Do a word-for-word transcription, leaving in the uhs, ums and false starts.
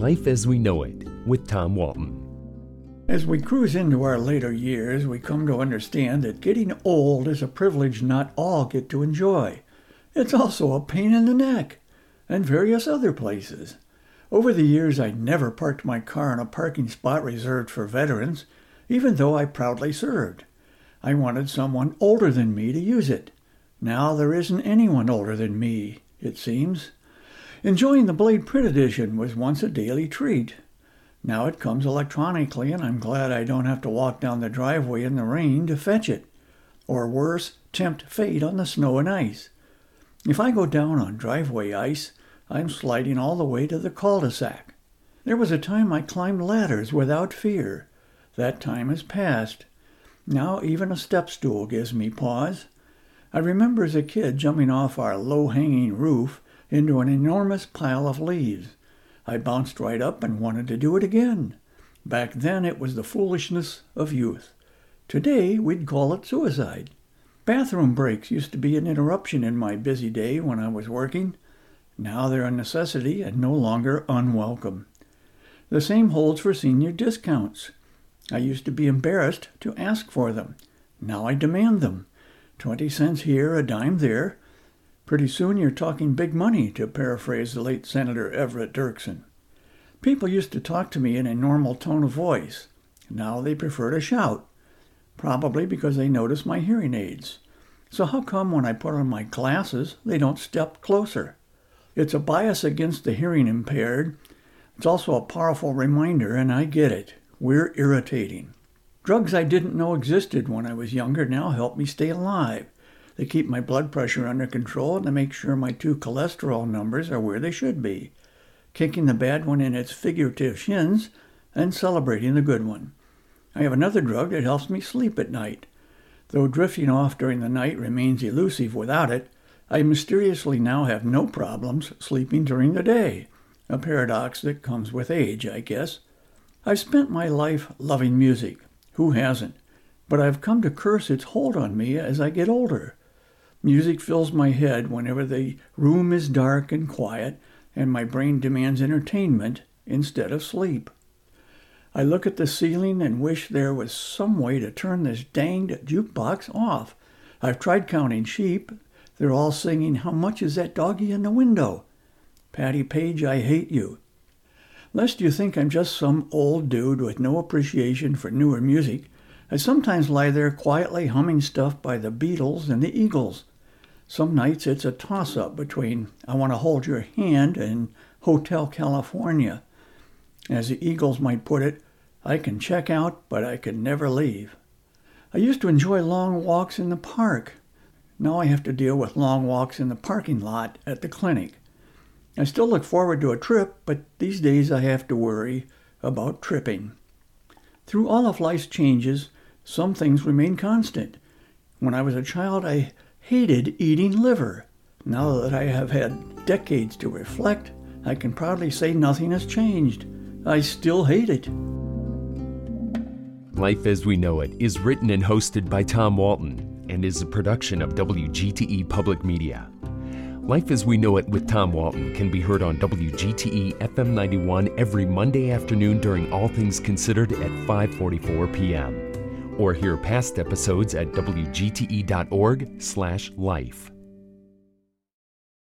Life as We Know It with Tom Walton. As we cruise into our later years, we come to understand that getting old is a privilege not all get to enjoy. It's also a pain in the neck, and various other places. Over the years, I never parked my car in a parking spot reserved for veterans, even though I proudly served. I wanted someone older than me to use it. Now there isn't anyone older than me, it seems. Enjoying the Blade Print Edition was once a daily treat. Now it comes electronically, and I'm glad I don't have to walk down the driveway in the rain to fetch it. Or worse, tempt fate on the snow and ice. If I go down on driveway ice, I'm sliding all the way to the cul-de-sac. There was a time I climbed ladders without fear. That time has passed. Now even a step stool gives me pause. I remember as a kid jumping off our low-hanging roof into an enormous pile of leaves. I bounced right up and wanted to do it again. Back then it was the foolishness of youth. Today we'd call it suicide. Bathroom breaks used to be an interruption in my busy day when I was working. Now they're a necessity and no longer unwelcome. The same holds for senior discounts. I used to be embarrassed to ask for them. Now I demand them. Twenty cents here, a dime there. Pretty soon you're talking big money, to paraphrase the late Senator Everett Dirksen. People used to talk to me in a normal tone of voice. Now they prefer to shout, probably because they notice my hearing aids. So how come when I put on my glasses, they don't step closer? It's a bias against the hearing impaired. It's also a powerful reminder, and I get it. We're irritating. Drugs I didn't know existed when I was younger now help me stay alive. They keep my blood pressure under control and they make sure my two cholesterol numbers are where they should be. Kicking the bad one in its figurative shins and celebrating the good one. I have another drug that helps me sleep at night. Though drifting off during the night remains elusive without it, I mysteriously now have no problems sleeping during the day, a paradox that comes with age, I guess. I've spent my life loving music. Who hasn't? But I've come to curse its hold on me as I get older. Music fills my head whenever the room is dark and quiet, and my brain demands entertainment instead of sleep. I look at the ceiling and wish there was some way to turn this danged jukebox off. I've tried counting sheep. They're all singing, "How much is that doggy in the window?" Patty Page, I hate you. Lest you think I'm just some old dude with no appreciation for newer music, I sometimes lie there quietly humming stuff by the Beatles and the Eagles. Some nights it's a toss-up between I Want to Hold Your Hand and Hotel California. As the Eagles might put it, I can check out, but I can never leave. I used to enjoy long walks in the park. Now I have to deal with long walks in the parking lot at the clinic. I still look forward to a trip, but these days I have to worry about tripping. Through all of life's changes, some things remain constant. When I was a child, I hated eating liver. Now that I have had decades to reflect, I can proudly say nothing has changed. I still hate it. Life as We Know It is written and hosted by Tom Walton and is a production of W G T E Public Media. Life as We Know It with Tom Walton can be heard on W G T E F M ninety-one every Monday afternoon during All Things Considered at five forty-four p.m. Or hear past episodes at W G T E dot org slash life.